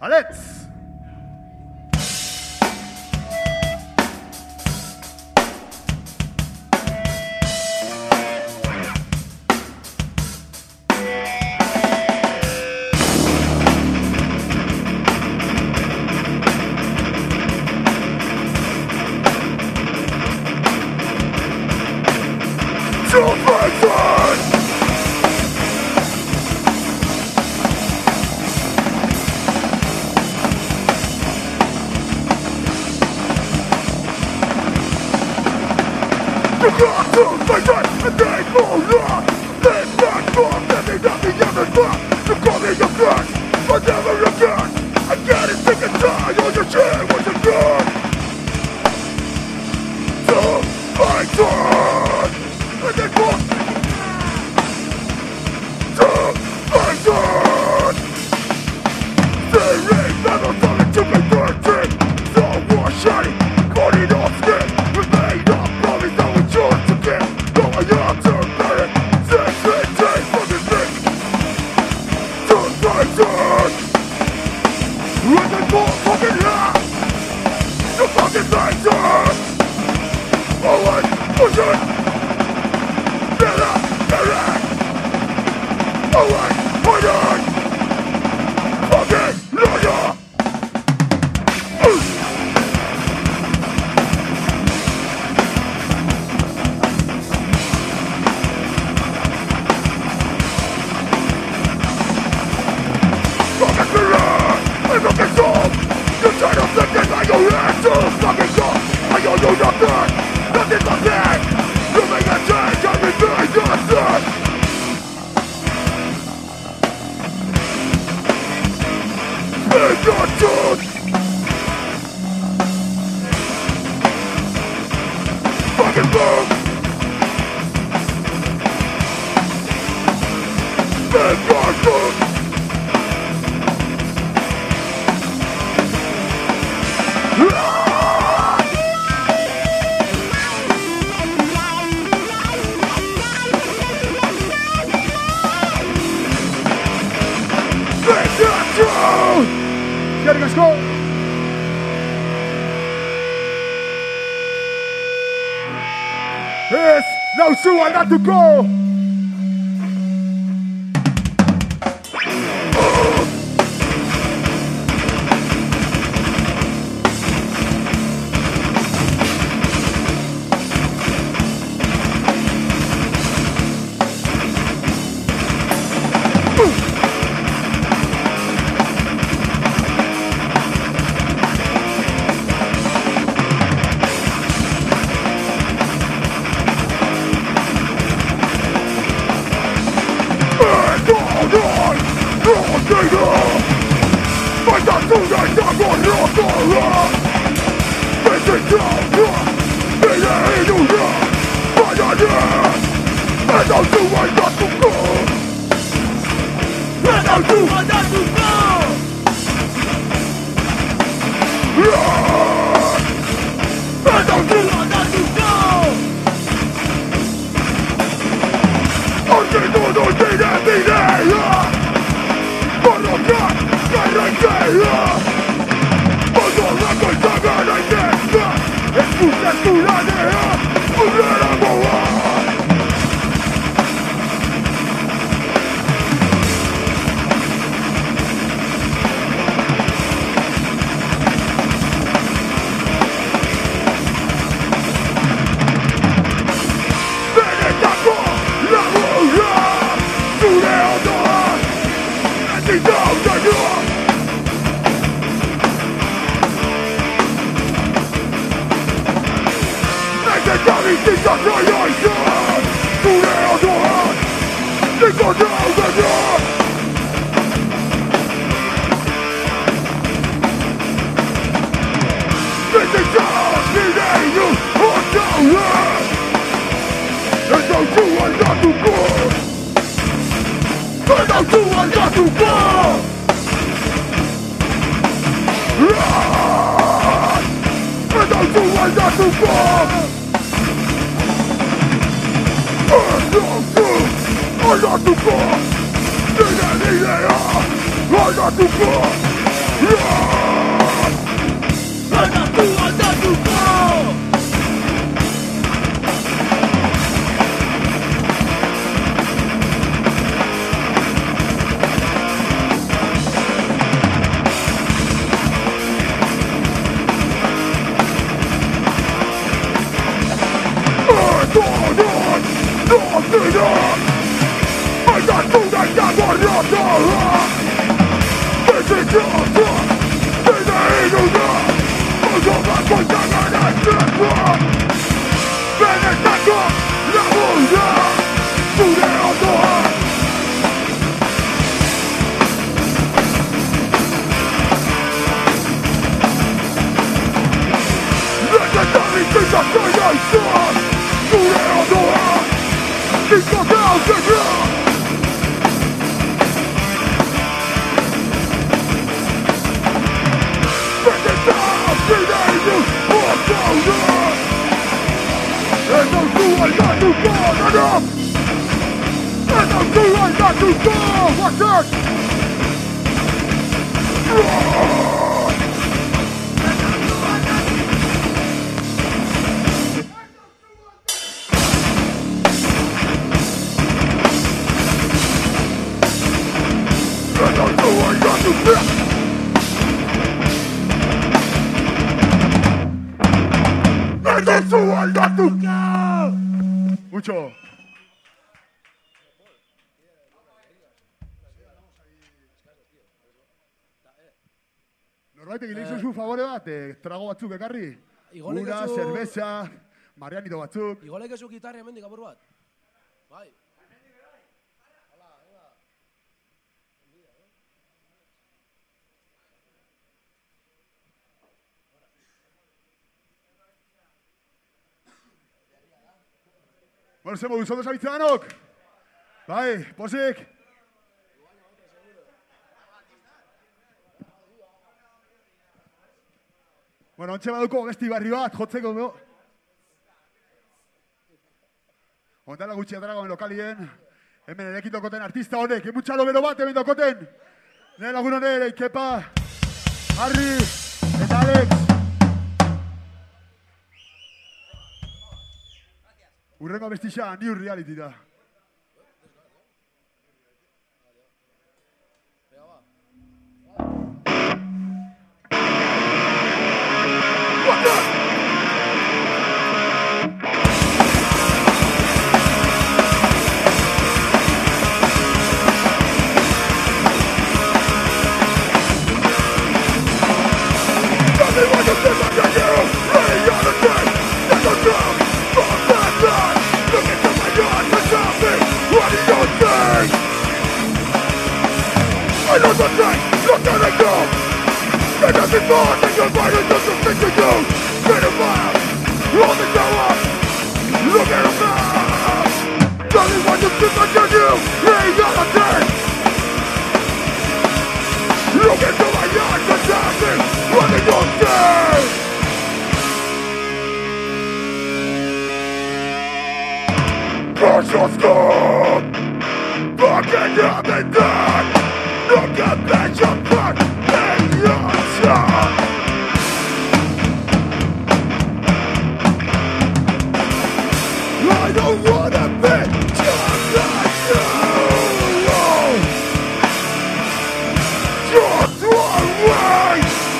Alex. I got to go! I got to go! Mucho. Norbaitek egin zu favore bat, trago batzuk ekarri. Ura, cerveza, marianito batzuk. Igolek ezu gitarri hemendik apur bat. Bai. Bueno, ze moduz, ondo zabitzen danok? Bai, posik. Bueno, ontxe baduko gesti barri bat, jotzeko do. Ondala gutxi adragoen lokalien. Hemen erekin dokoten artista honek, emutxalo bero bat hemen dokoten. Nire lagun honek, Ikepa, Harry, eta Alex. Urrengo bestixa, New Reality da. I know the thing, look at it go. There's nothing more than your body does something to you. Get him up, hold the show up. Look at him now. Tell me what you think I tell you. Hey, you're the thing. Look into my eyes and tell me what do you say. Crush your skull. Fucking up and down. Look at your butt and your tongue. I don't wanna be just like you. Just one way.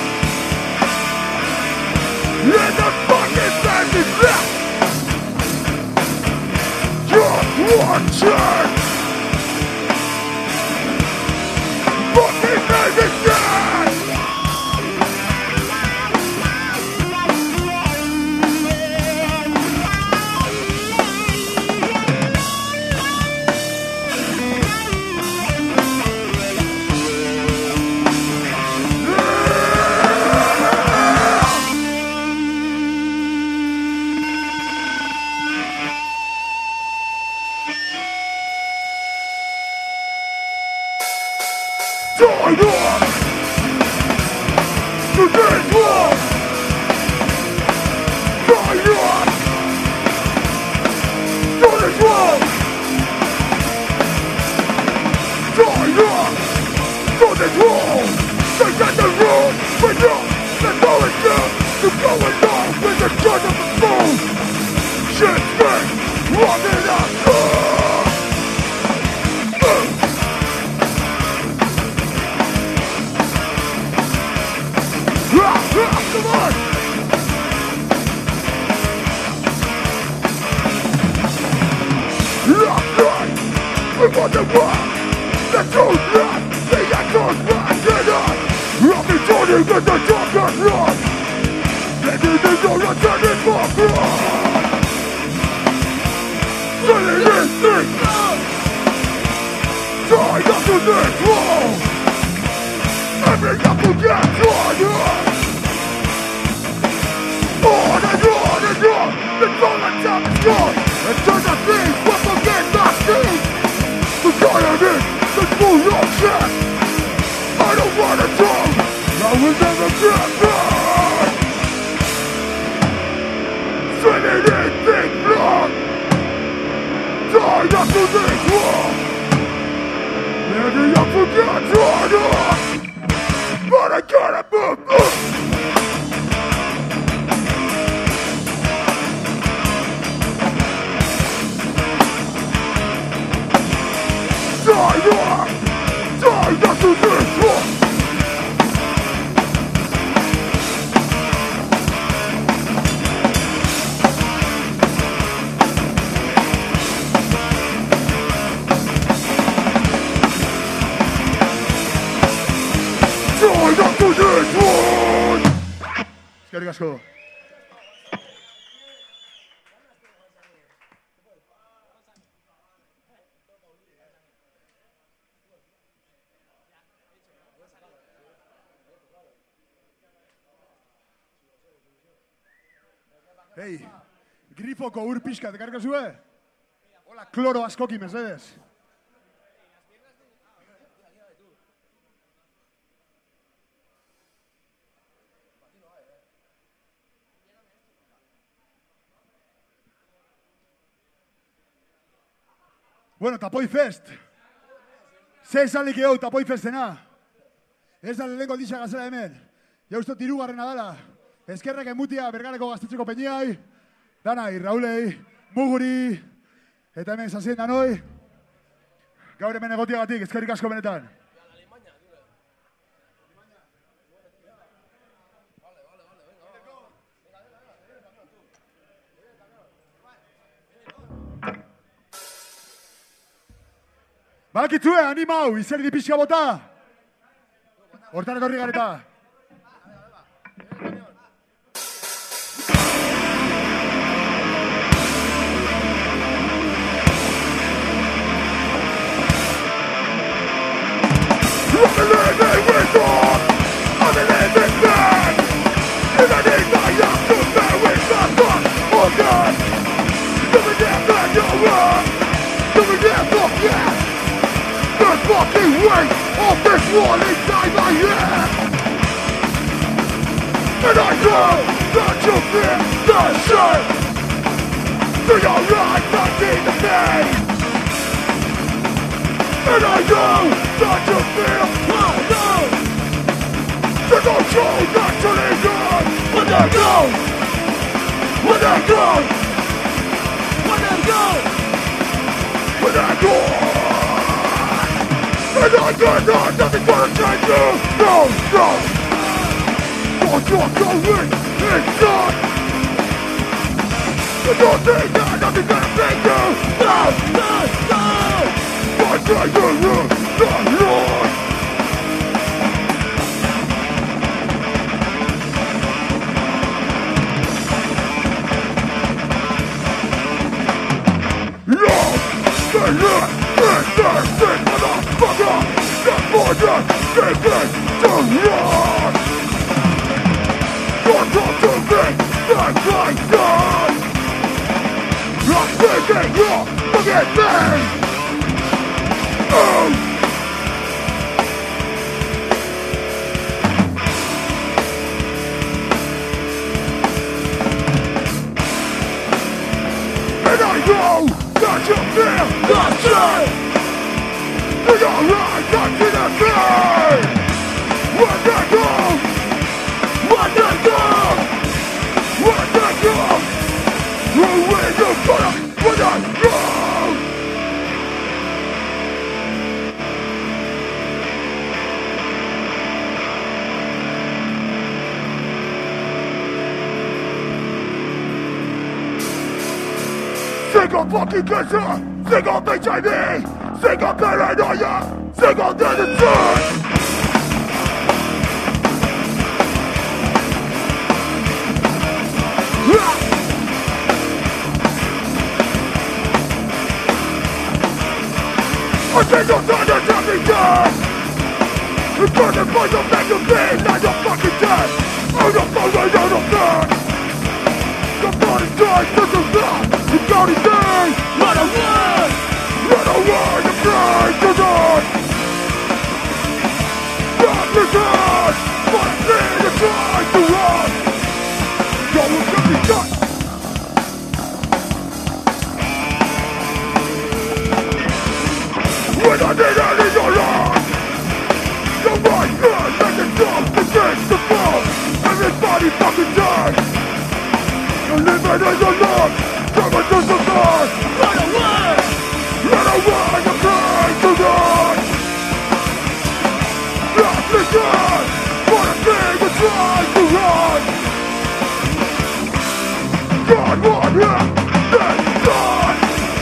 In the fucking fancy left. Just one chance. Fucking make it dead! Go this wall! They got the rule! to go along with the judge of the fool. Shit's big, walking up. Come on! Last night, we wonder why the truth lies, the echoes back in us. I'll be turning with the darkest light. Anything you're attending for blood. Feeling instinct. Tied up to this wall. Every apple gets harder. On and on and on. It's all the time is gone. Until the things will forget my feet. The tiredness, the smooth your chest. I don't wanna talk. I will never get back. Swimming in thick blood. Tied up to this wall. Maybe I forget harder. But I gotta move. Die up to this one. Die up to this one. Eskerrik asko. Hei, grifoko ur pixka, dekarka zue? Hola, kloro askoki, mesedez. Bueno, Tapoi Fest. Ze esan lik egu Tapoi Festena. Ez da lehenko dixa gazela hemen. Ja usto tirugarrena dala. Eskerrak emutia Bergareko gaztetxeko peñiai, danai, Raulei, Muguri, eta hemen zazien danoi. Gaur hemen egotiagatik, eskerrik asko benetan. Balakitzue, animau, izerdi pixka bota. Hortan etorri gareta. I'm living with God. I'm living back. Even if I have to bear with the thought of God. Do we dare that you're wrong? Do we dare forget the fucking weight of this wall inside my head? And I know that you feel the shame. Do your right not see the pain? And I know that you feel, I know there's no truth actually good. When they go, when they go, when they go, when they go. And I know nothing's gonna change you. No, no. What you're going inside. You don't think that nothing's gonna change you. No, no, no. I try to rule the Lord. Love, the Lord, and the sin, motherfucker. The border, taken to run. Don't talk to me, that's my son. I'm thinking you're forget me. And I know that you feel the same. And your eyes are to the same. When they go, Single fucking cancer, single HIV, single paranoia, single dead I think you're trying to tell me dead. You're trying to find your thing to be. Now you're fucking dead. Out of the way, out of bed. Your body dies, this is that. You got it there. Run away. Run away, you're trying to die. Stop your dead. But I see you're trying to run. You will get me done. When I need any of your life, you're right here, let it stop, begins to fall. Everybody fucking dies. You're living in your life, trying to survive. Run away, you're trying to die. Not the dead, but a thing you're trying to run. God, one here, then die.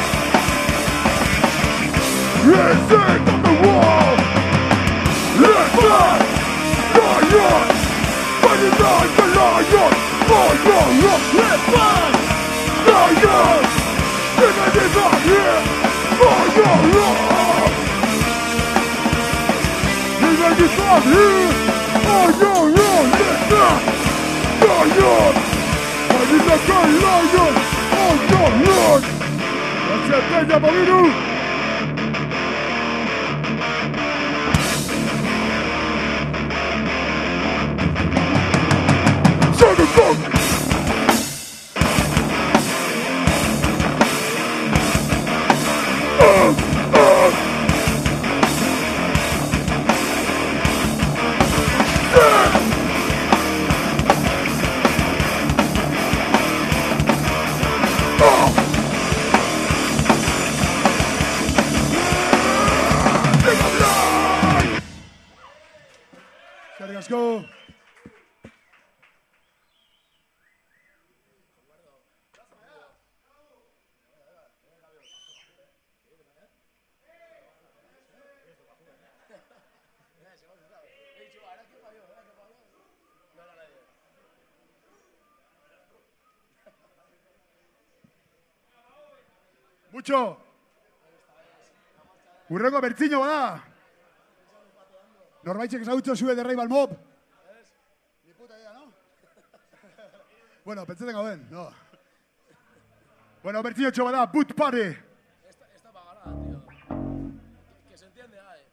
Instinct on the wall. Let's fly. Lion. Fighting like a lion. For your love. Let's fly. Lion. Living in my here. For your love. Living in my here. For your love. Let's fly. Lion. Fighting like a lion. For your love. That's it, Peña Paulino. Let's go. Mucho. Urrengo bertzino bada. Norbaitzek ezagutzen zuen de Rival Mob. Ni puta idea, ¿no? Bueno, pentsatzen gauden, no. Bueno, bertzino txo bada, Boot Party. Esta pagará, tío. Que se entiende, ahí.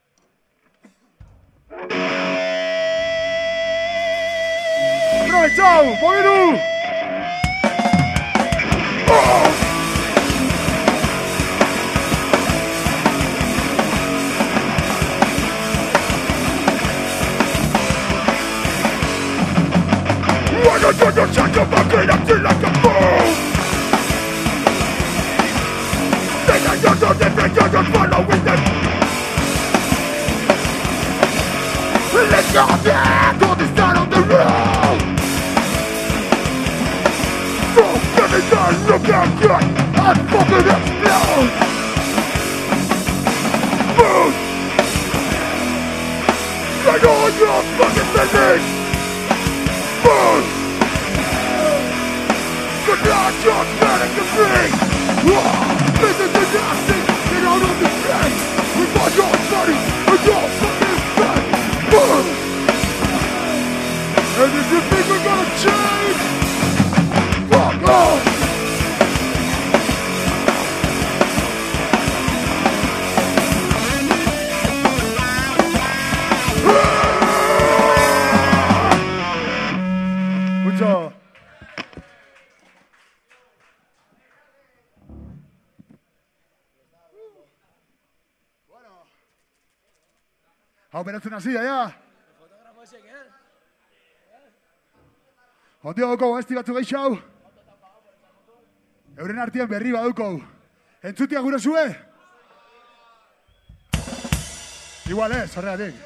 Aprovechao, Moviru. Why don't you check your fucking acting like a fool? Think that you're so different, you're just following them. Let's go back to the start of the road. So give me that look at good and fucking explode. Move! I know you're fucking feelings. Move! But not just panic to me. This is the nasty, get out of the bed. With my your body, with your fucking bed. Move! And if you think we're gonna change, fuck off! Mucho. Hau beratzen hasi da, ja. Fotografo ese, ¿qué? Ondio dauko gazti batzu geixau. Euren artean berri badauko. Entzutia gure zue? Igual ez, horregatik.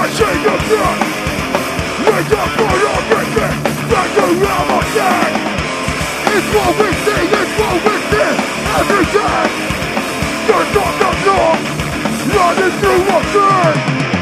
machine of death. Wake up for everything, back to everything. It's what we see, it's what we see every day. There's not the law running through our veins.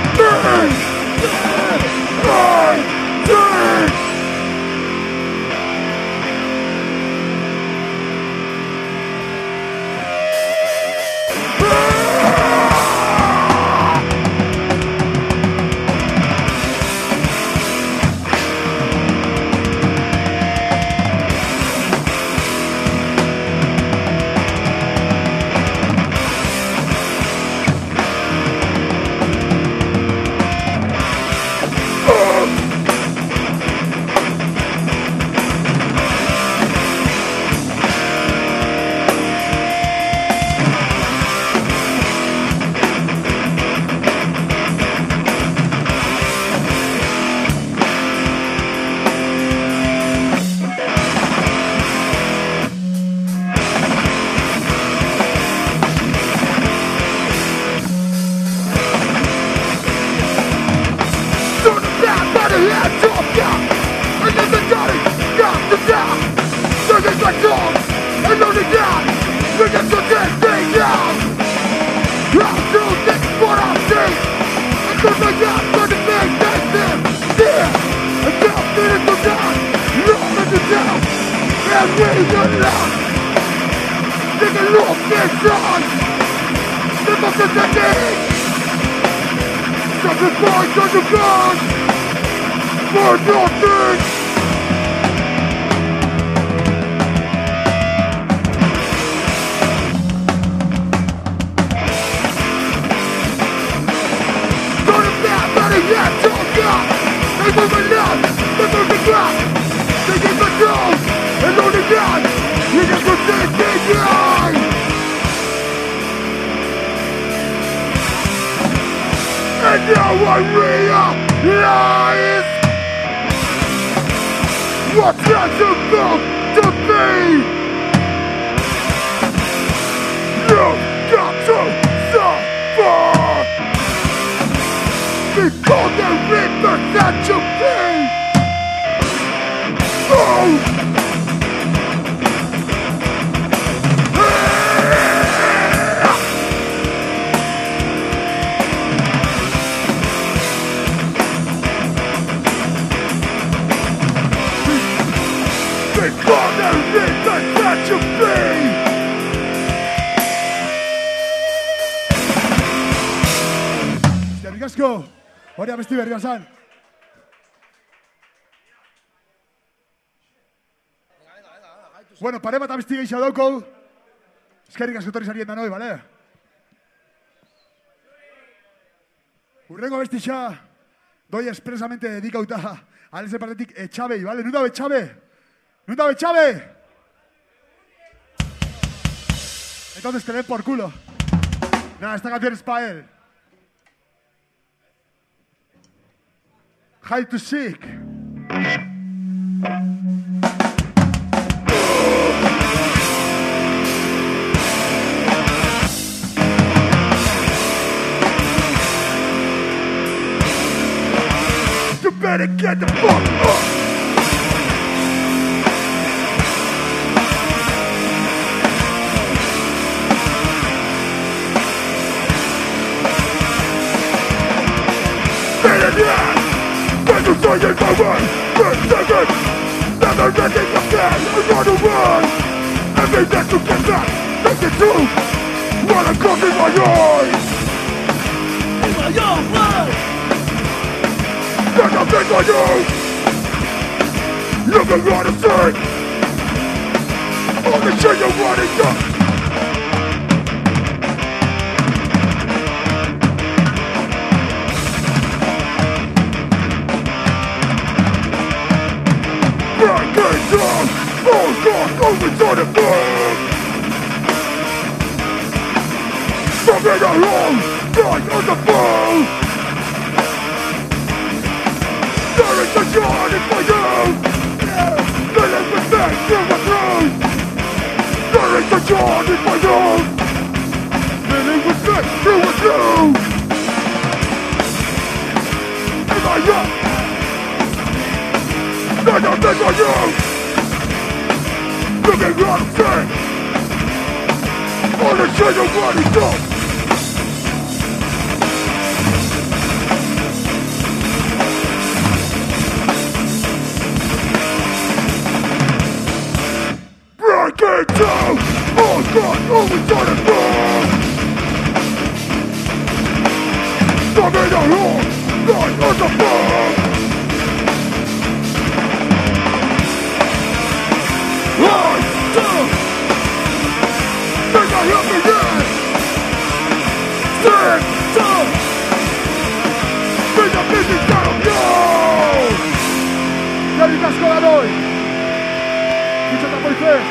Sacrifice unto God for nothing. Don't have better yet, don't God. They move it up, they move it back. They get control, and only God, you can protect me, God. And now I realize what has about to be. You've got to suffer because the reapers that you be. Oh! Because the reasons that you be. Eskerrik asko, hori abesti berria zan. Bueno, pare bat abesti gehiago dauko. Eskerrik asko torri sarien da noi, bale? Urrengo abestixa, doi expresamente dedikauta alese partetik Etxabei, bale? Nun dabe Etxabe? Nun dabe Etxabe? Entonces te den por culo. Nada, esta canción es pa' él. High to Sick. You better get the fuck up. When you say it's my way, first second, never letting you stand and run away. Every that you get back, take it too. Wanna come in my eyes. In my own way. Stand up in my eyes. You can run and sing. All the shit you want is done. Down, oh God, over to the moon. From it alone, right on the phone. There is a God in my own. There is a thing through the throne. There is a God in my own. There is a thing through the throne. up. There's nothing on you. Look at what I'm saying. All the shit you want to do. Break it down. Oh God, always on the floor. Stop in the hole. Not on the floor. One, two. Think I help me again. Six, two. Think I'm busy, got him, yo. Jerry Casco la doy. Dicho Tapoy Fest.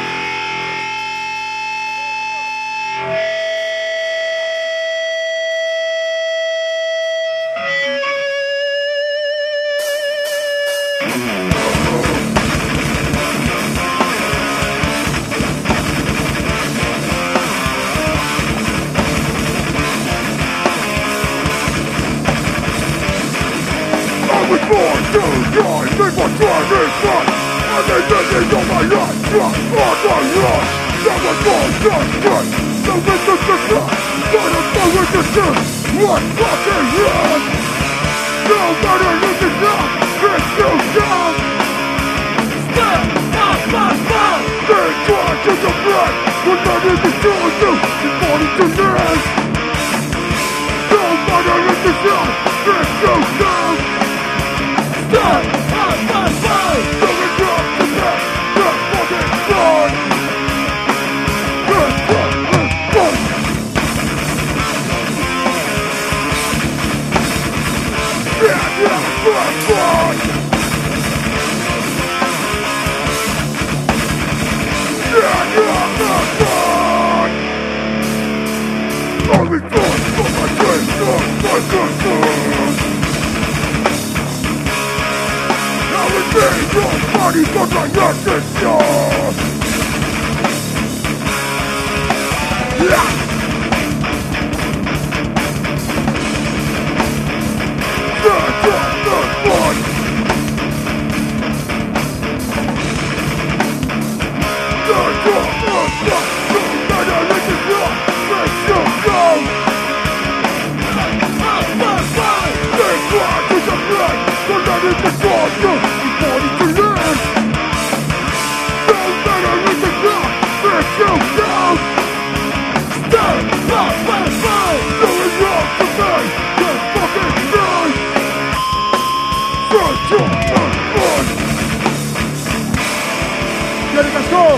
Jerry Casco.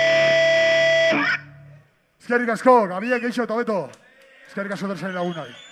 Eskerrik asko, Gabiek, Geixo eta Beto. Eskerrik asko dersari lagunai.